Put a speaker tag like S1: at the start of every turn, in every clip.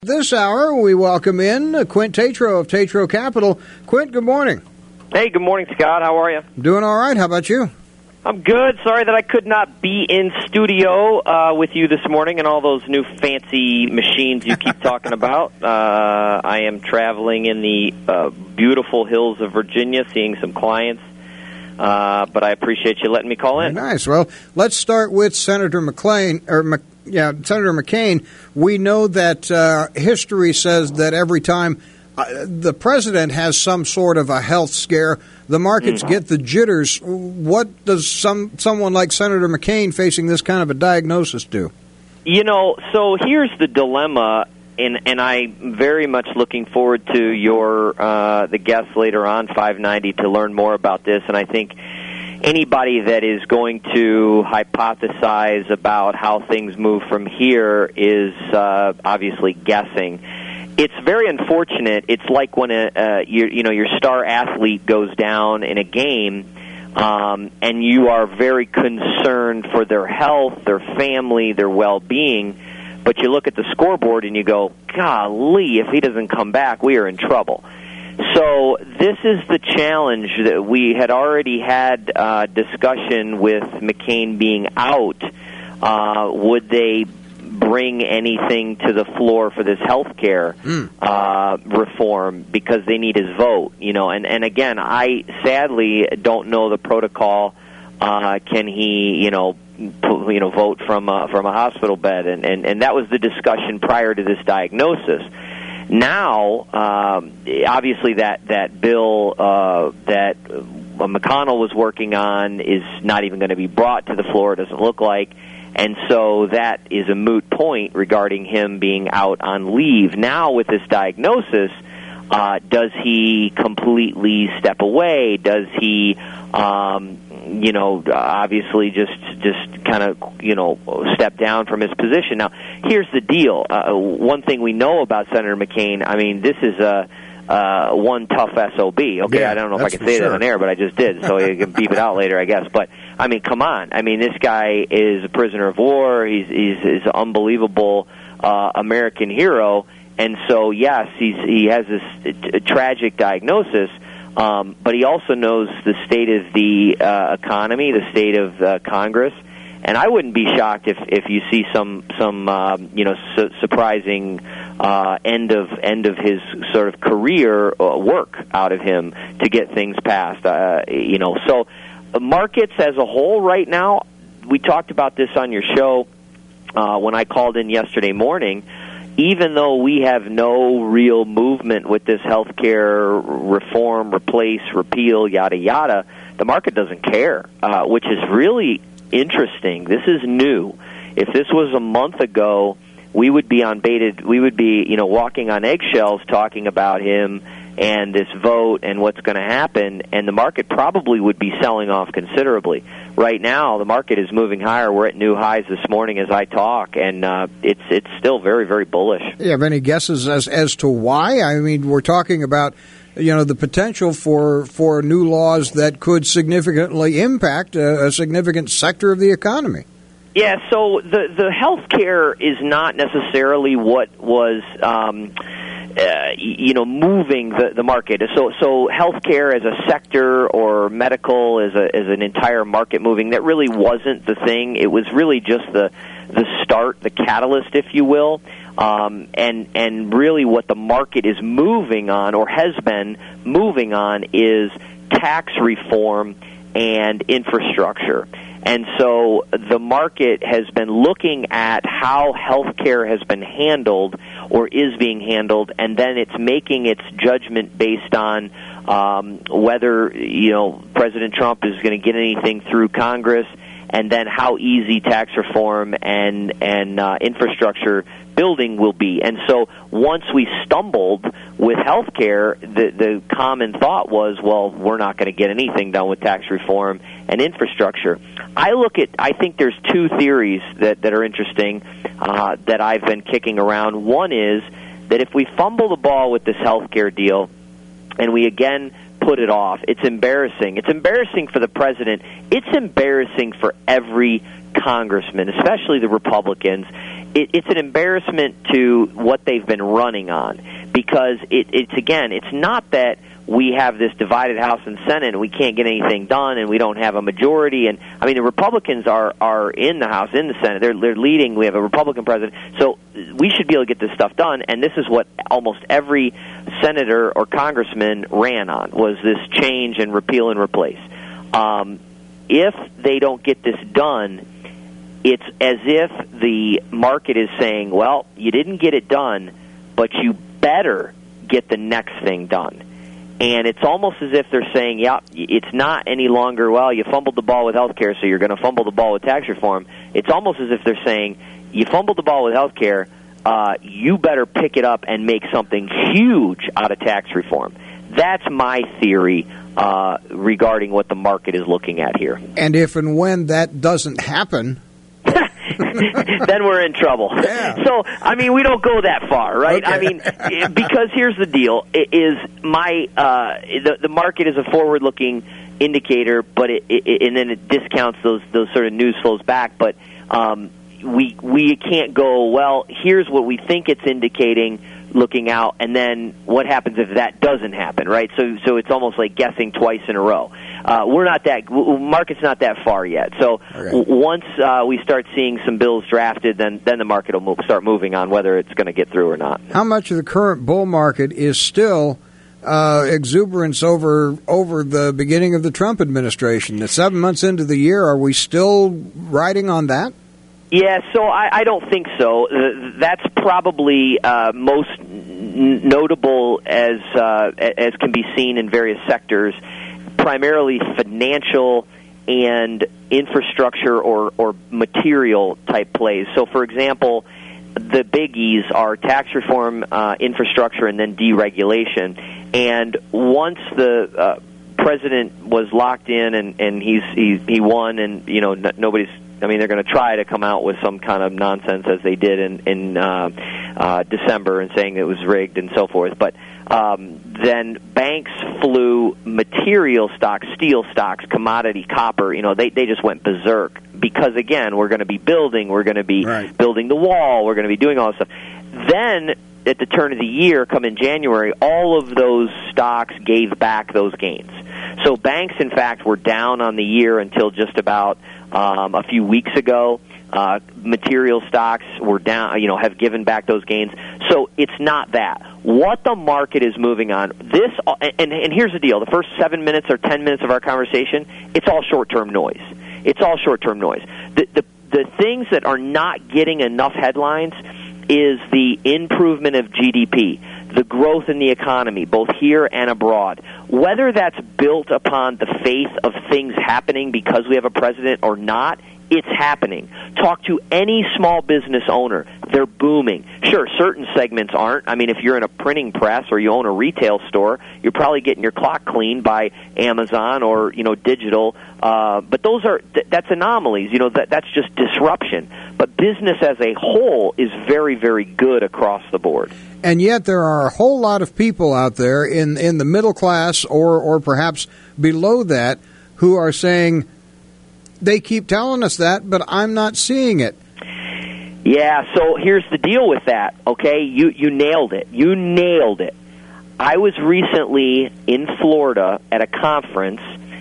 S1: This hour, we welcome in Quint Tatro of Tatro Capital. Quint, good morning.
S2: Hey, good morning, Scott. How are you?
S1: Doing all right. How about you?
S2: I'm good. Sorry that I could not be in studio with you this morning and all those new fancy machines you keep talking about. I am traveling in the beautiful hills of Virginia, seeing some clients. But I appreciate you letting me call in.
S1: Very nice. Well, let's start with Senator Senator McCain. We know that history says that every time the president has some sort of a health scare, the markets get the jitters. What does someone like Senator McCain facing this kind of a diagnosis do?
S2: You know, so here's the dilemma, and I'm very much looking forward to your the guests later on 590 to learn more about this. And I think anybody that is going to hypothesize about how things move from here is obviously guessing. It's very unfortunate. It's like when your star athlete goes down in a game, and you are very concerned for their health, their family, their well-being. But you look at the scoreboard and you go, golly, if he doesn't come back, we are in trouble. So this is the challenge that we had already had discussion with McCain being out. Would they bring anything to the floor for this health care reform because they need his vote? You know, and again, I sadly don't know the protocol. Can he, vote from a hospital bed? And that was the discussion prior to this diagnosis. Now, obviously, that bill that McConnell was working on is not even going to be brought to the floor. It doesn't look like. And so that is a moot point regarding him being out on leave. Now, with this diagnosis, does he completely step away? Does he, obviously just kind of, step down from his position? Now, here's the deal. One thing we know about Senator McCain, I mean, this is one tough SOB. Okay,
S1: yeah,
S2: I don't know if I can say that on air, but I just did, so you can beep it out later, I guess. But, I mean, come on. I mean, this guy is a prisoner of war. He's an unbelievable American hero. And so, yes, he has this tragic diagnosis, but he also knows the state of the economy, the state of Congress. And I wouldn't be shocked if you see some surprising end of his sort of career work out of him to get things passed. So markets as a whole right now, we talked about this on your show when I called in yesterday morning. Even though we have no real movement with this health care reform, replace, repeal, yada, yada, the market doesn't care, which is really interesting. This is new. If this was a month ago, we would be walking on eggshells talking about him and this vote and what's going to happen, and the market probably would be selling off considerably. Right now, the market is moving higher. We're at new highs this morning as I talk, and it's still very, very bullish.
S1: You have any guesses as to why? I mean, we're talking about the potential for new laws that could significantly impact a significant sector of the economy.
S2: Yeah, so the health care is not necessarily what was moving the market. So healthcare as a sector or medical as an entire market moving, that really wasn't the thing. It was really just the start, the catalyst, if you will. And really what the market is moving on or has been moving on is tax reform and infrastructure. And so the market has been looking at how healthcare has been handled or is being handled, and then it's making its judgment based on whether President Trump is going to get anything through Congress, and then how easy tax reform and infrastructure building will be. And so once we stumbled with health care, the common thought was, well, we're not going to get anything done with tax reform and infrastructure. I think there's two theories that are interesting that I've been kicking around. One is that if we fumble the ball with this health care deal and we again put it off, it's embarrassing. It's embarrassing for the president. It's embarrassing for every congressman, especially the Republicans. it's an embarrassment to what they've been running on, because it's not that we have this divided House and Senate and we can't get anything done and we don't have a majority. And I mean, the Republicans are in the House, in the Senate. They're leading. We have a Republican president, so we should be able to get this stuff done. And this is what almost every senator or congressman ran on, was this change and repeal and replace. If they don't get this done, it's as if the market is saying, well, you didn't get it done, but you better get the next thing done. And it's almost as if they're saying, yeah, it's not any longer, well, you fumbled the ball with health care, so you're going to fumble the ball with tax reform. It's almost as if they're saying, you fumbled the ball with health care, you better pick it up and make something huge out of tax reform. That's my theory regarding what the market is looking at here.
S1: And if and when that doesn't happen,
S2: then we're in trouble.
S1: Yeah.
S2: So, I mean, we don't go that far, right?
S1: Okay.
S2: I mean, because here's the deal: the market is a forward-looking indicator, but and then it discounts those sort of news flows back. But we can't go, well, here's what we think it's indicating, looking out, and then what happens if that doesn't happen, right? So it's almost like guessing twice in a row. Market's not that far yet. So once we start seeing some bills drafted, then the market will start moving on whether it's going to get through or not.
S1: How much of the current bull market is still exuberance over the beginning of the Trump administration? 7 months into the year, are we still riding on that?
S2: Yeah, so I don't think so. That's probably most notable as can be seen in various sectors, primarily financial and infrastructure or material type plays. So, for example, the biggies are tax reform, infrastructure, and then deregulation. And once the president was locked in and he won, and nobody's. I mean, they're going to try to come out with some kind of nonsense as they did in December and saying it was rigged and so forth. But then banks flew material stocks, steel stocks, commodity, copper. They just went berserk because, again, we're going to be building. We're going to be building the wall. We're going to be doing all this stuff. Then at the turn of the year, come in January, all of those stocks gave back those gains. So banks, in fact, were down on the year until just about a few weeks ago. Material stocks were down, have given back those gains. So it's not that. What the market is moving on, and here's the deal. The first 7 minutes or 10 minutes of our conversation, it's all short-term noise. It's all short-term noise. The things that are not getting enough headlines is the improvement of GDP, the growth in the economy, both here and abroad. Whether that's built upon the faith of things happening because we have a president or not, it's happening. Talk to any small business owner. They're booming. Sure, certain segments aren't. I mean, if you're in a printing press or you own a retail store, you're probably getting your clock cleaned by Amazon or, digital. But that's anomalies. That's just disruption. But business as a whole is very, very good across the board.
S1: And yet there are a whole lot of people out there in the middle class or perhaps below that who are saying, they keep telling us that, but I'm not seeing it.
S2: Yeah, so here's the deal with that, okay? You nailed it. You nailed it. I was recently in Florida at a conference,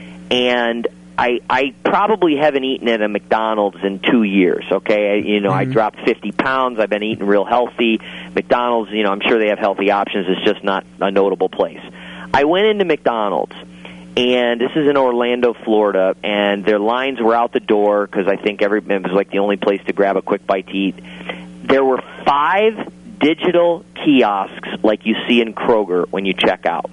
S2: and I probably haven't eaten at a McDonald's in 2 years, okay? I dropped 50 pounds. I've been eating real healthy. McDonald's, I'm sure they have healthy options. It's just not a notable place. I went into McDonald's, and this is in Orlando, Florida, and their lines were out the door because I think it was like the only place to grab a quick bite to eat. There were 5 digital kiosks like you see in Kroger when you check out.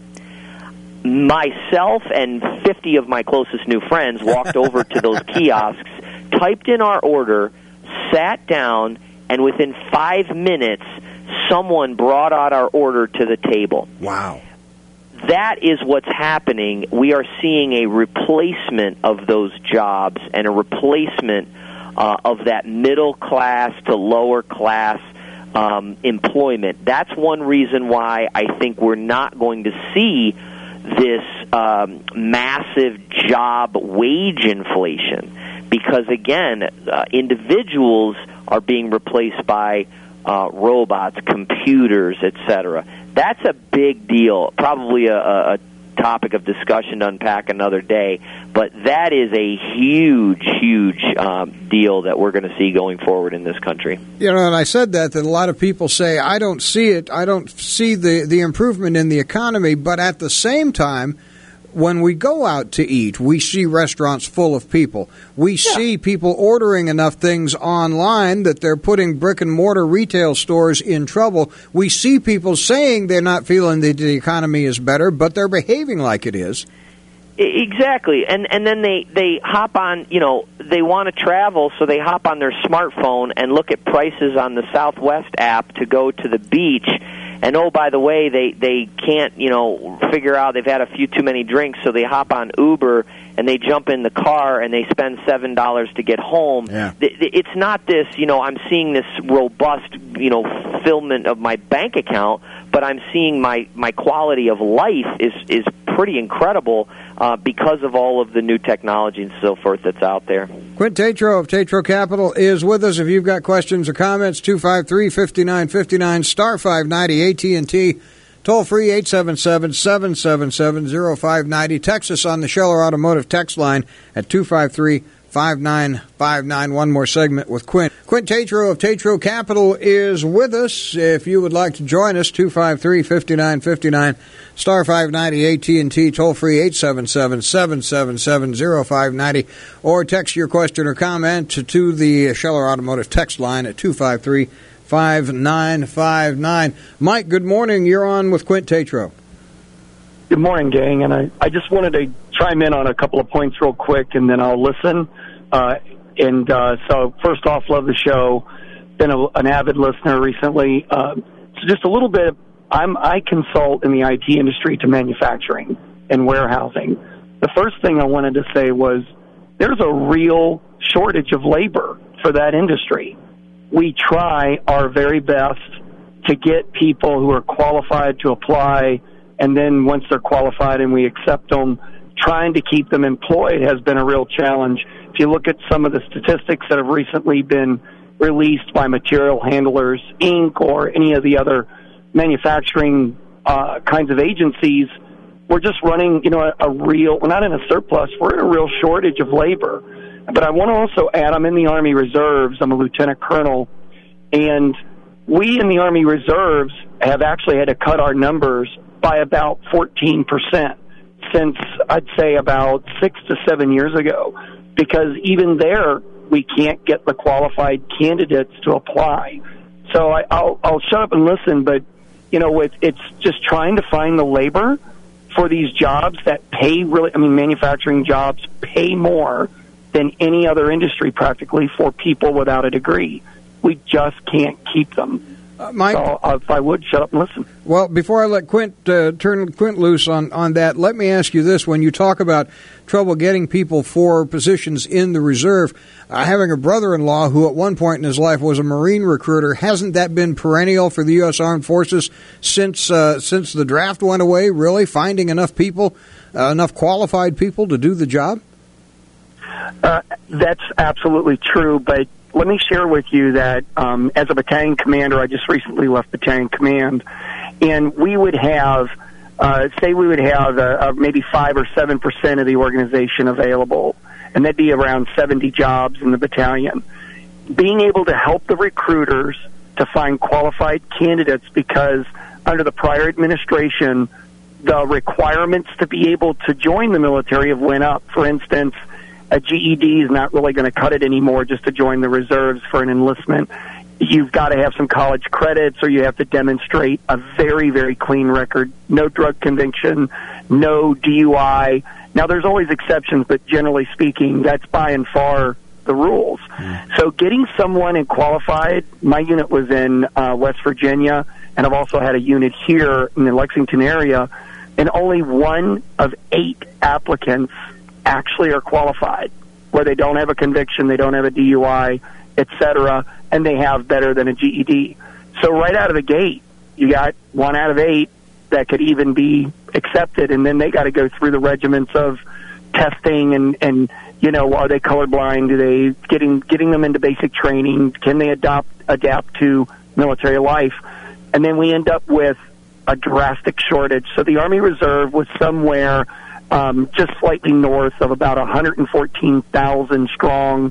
S2: Myself and 50 of my closest new friends walked over to those kiosks, typed in our order, sat down, and within 5 minutes, someone brought out our order to the table.
S1: Wow.
S2: That is what's happening. We are seeing a replacement of those jobs and a replacement of that middle class to lower class employment. That's one reason why I think we're not going to see this massive job wage inflation. Because, again, individuals are being replaced by robots, computers, etc. That's a big deal, probably a topic of discussion to unpack another day, but that is a huge deal that we're going to see going forward in this country.
S1: You know, and I said that a lot of people say, I don't see it, I don't see the improvement in the economy, but at the same time, when we go out to eat, we see restaurants full of people. We see people ordering enough things online that they're putting brick-and-mortar retail stores in trouble. We see people saying they're not feeling that the economy is better, but they're behaving like it is.
S2: Exactly. And then they hop on, you know, they want to travel, so they hop on their smartphone and look at prices on the Southwest app to go to the beach. And, oh, by the way, they can't, you know, figure out they've had a few too many drinks, so they hop on Uber and they jump in the car and they spend $7 to get home.
S1: Yeah.
S2: It's not this, you know, I'm seeing this robust, you know, fulfillment of my bank account, but I'm seeing my quality of life is pretty incredible because of all of the new technology and so forth that's out there.
S1: Quint Tatro of Tatro Capital is with us. If you've got questions or comments, 253-5959, star 590 AT&T, toll free 877-777-0590. Text us on the Scheller Automotive text line at 253-5959. One more segment with Quint. Quint Tatro of Tatro Capital is with us. If you would like to join us, 253-5959, star 590 AT&T, toll free 877-777-0590, or text your question or comment to the Scheller Automotive text line at 253-5959. Mike, good morning. You're on with Quint Tatro.
S3: Good morning, gang. And I just wanted to chime in on a couple of points real quick, and then I'll listen. So first off, love the show. Been an avid listener recently. So just a little bit, I consult in the IT industry to manufacturing and warehousing. The first thing I wanted to say was there's a real shortage of labor for that industry. We try our very best to get people who are qualified to apply, and then once they're qualified and we accept them, trying to keep them employed has been a real challenge. If you look at some of the statistics that have recently been released by Material Handlers, Inc., or any of the other manufacturing kinds of agencies, we're just running, you know, we're not in a surplus, we're in a real shortage of labor. But I want to also add, I'm in the Army Reserves, I'm a lieutenant colonel, and we in the Army Reserves have actually had to cut our numbers by about 14% since, I'd say, about 6 to 7 years ago, because even there we can't get the qualified candidates to apply. So I'll shut up and listen, but, you know, it's just trying to find the labor for these jobs that pay really, I mean, manufacturing jobs pay more than any other industry practically for people without a degree. We just can't keep them.
S1: Mike,
S3: so if I would, shut up and listen.
S1: Well, before I let Quint turn Quint loose on that, let me ask you this. When you talk about trouble getting people for positions in the reserve, having a brother-in-law who at one point in his life was a Marine recruiter, hasn't that been perennial for the U.S. Armed Forces since the draft went away, really, finding enough people, enough qualified people to do the job?
S3: That's absolutely true, but let me share with you that as a battalion commander, I just recently left battalion command, and we would have, maybe 5 or 7% of the organization available, and that'd be around 70 jobs in the battalion. Being able to help the recruiters to find qualified candidates, because under the prior administration, the requirements to be able to join the military have went up. For instance, a GED is not really going to cut it anymore just to join the reserves for an enlistment. You've got to have some college credits, or you have to demonstrate a very, very clean record. No drug conviction, no DUI. Now, there's always exceptions, but generally speaking, that's by and far the rules. So getting someone and qualified, my unit was in West Virginia, and I've also had a unit here in the Lexington area, and only 1 of 8 applicants actually are qualified, where they don't have a conviction, they don't have a DUI, etc., and they have better than a GED. So right out of the gate, you got 1 out of 8 that could even be accepted, and then they got to go through the regiments of testing and are they colorblind? Do they getting them into basic training? Can they adapt to military life? And then we end up with a drastic shortage. So the Army Reserve was somewhere just slightly north of about 114,000 strong,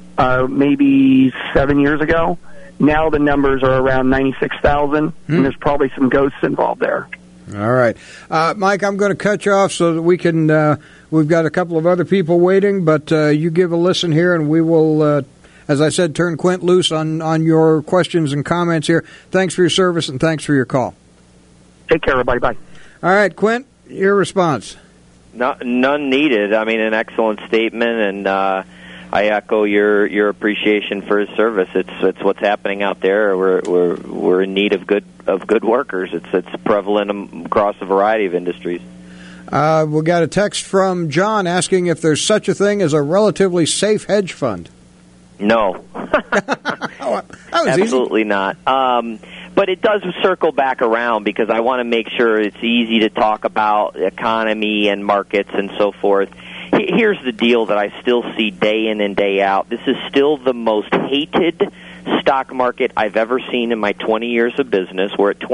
S3: maybe 7 years ago. Now the numbers are around 96,000, and there's probably some ghosts involved there.
S1: All right. Mike, I'm going to cut you off so that we can, we've got a couple of other people waiting, but you give a listen here, and we will, as I said, turn Quint loose on your questions and comments here. Thanks for your service, and thanks for your call.
S3: Take care, everybody. Bye.
S1: All right, Quint, your response.
S2: None needed. I mean, an excellent statement, and I echo your appreciation for his service. It's what's happening out there. We're in need of good workers. It's prevalent across a variety of industries.
S1: We got a text from John asking if there's such a thing as a relatively safe hedge fund.
S2: No,
S1: that was
S2: absolutely
S1: easy.
S2: not. But it does circle back around because I want to make sure it's easy to talk about economy and markets and so forth. Here's the deal that I still see day in and day out. This is still the most hated stock market I've ever seen in my 20 years of business. We're at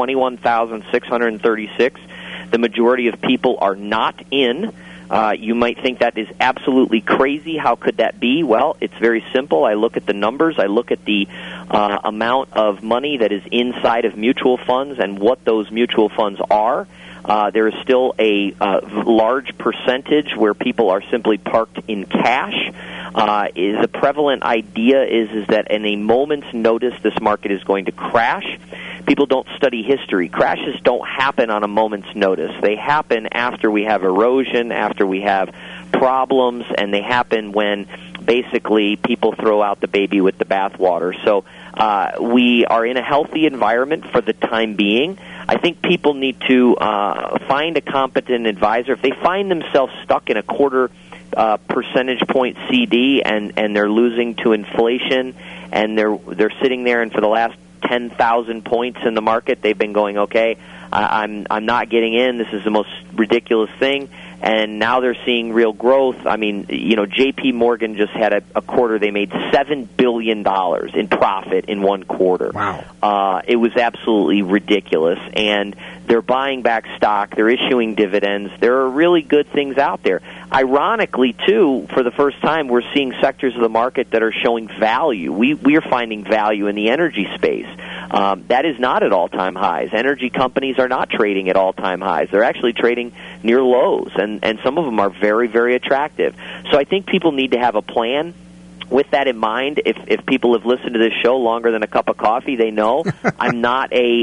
S2: 21,636. The majority of people are not in. You might think that is absolutely crazy. How could that be? Well, it's very simple. I look at the numbers. I look at the amount of money that is inside of mutual funds and what those mutual funds are. There is still a large percentage where people are simply parked in cash. The prevalent idea is that in a moment's notice this market is going to crash. People don't study history. Crashes don't happen on a moment's notice. They happen after we have erosion, after we have problems, and they happen when basically people throw out the baby with the bathwater. So we are in a healthy environment for the time being. I think people need to find a competent advisor. If they find themselves stuck in a quarter percentage point CD and they're losing to inflation and they're sitting there, and for the last 10,000 points in the market they've been going, okay, I'm not getting in. This is the most ridiculous thing. And now they're seeing real growth. I mean, J.P. Morgan just had a quarter. They made $7 billion in profit in one quarter.
S1: Wow.
S2: It was absolutely ridiculous. And they're buying back stock. They're issuing dividends. There are really good things out there. Ironically, too, for the first time, we're seeing sectors of the market that are showing value. We are finding value in the energy space. That is not at all-time highs. Energy companies are not trading at all-time highs. They're actually trading near lows, and some of them are very, very attractive. So I think people need to have a plan. With that in mind, if people have listened to this show longer than a cup of coffee, they know I'm not a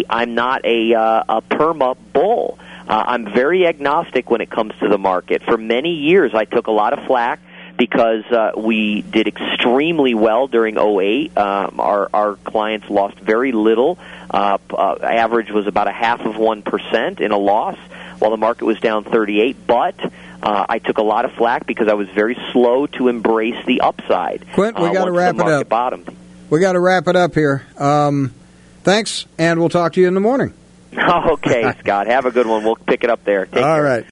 S2: perma bull. I'm very agnostic when it comes to the market. For many years, I took a lot of flack because we did extremely well during 2008. Our clients lost very little. Average was about 0.5% in a loss, while the market was down 38. But I took a lot of flack because I was very slow to embrace the upside.
S1: Quint, we got to wrap it up.
S2: Bottomed.
S1: We got to wrap it up here. Thanks, and we'll talk to you in the morning.
S2: Okay, Scott. Have a good one. We'll pick it up there. Take care.
S1: All right.